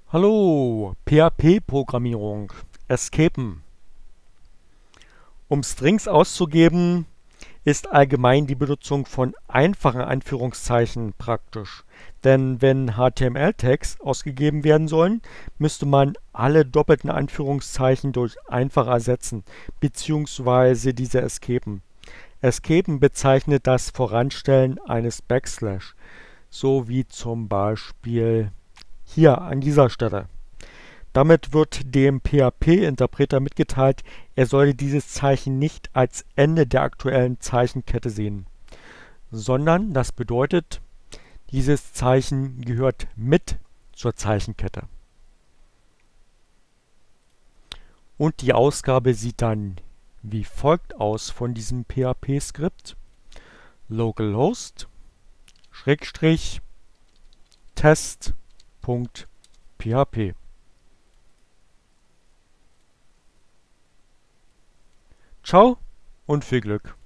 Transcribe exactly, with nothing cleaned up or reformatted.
Hallo, P H P-Programmierung, Escapen. Um Strings auszugeben, ist allgemein die Benutzung von einfachen Anführungszeichen praktisch. Denn wenn H T M L-Tags ausgegeben werden sollen, müsste man alle doppelten Anführungszeichen durch einfache ersetzen, beziehungsweise diese escapen. Escapen bezeichnet das Voranstellen eines Backslash, so wie zum Beispiel hier an dieser Stelle. Damit wird dem P H P-Interpreter mitgeteilt, er solle dieses Zeichen nicht als Ende der aktuellen Zeichenkette sehen, sondern das bedeutet, dieses Zeichen gehört mit zur Zeichenkette. Und die Ausgabe sieht dann wie folgt aus von diesem P H P-Skript: localhost Schrägstrich test.php. Ciao und viel Glück!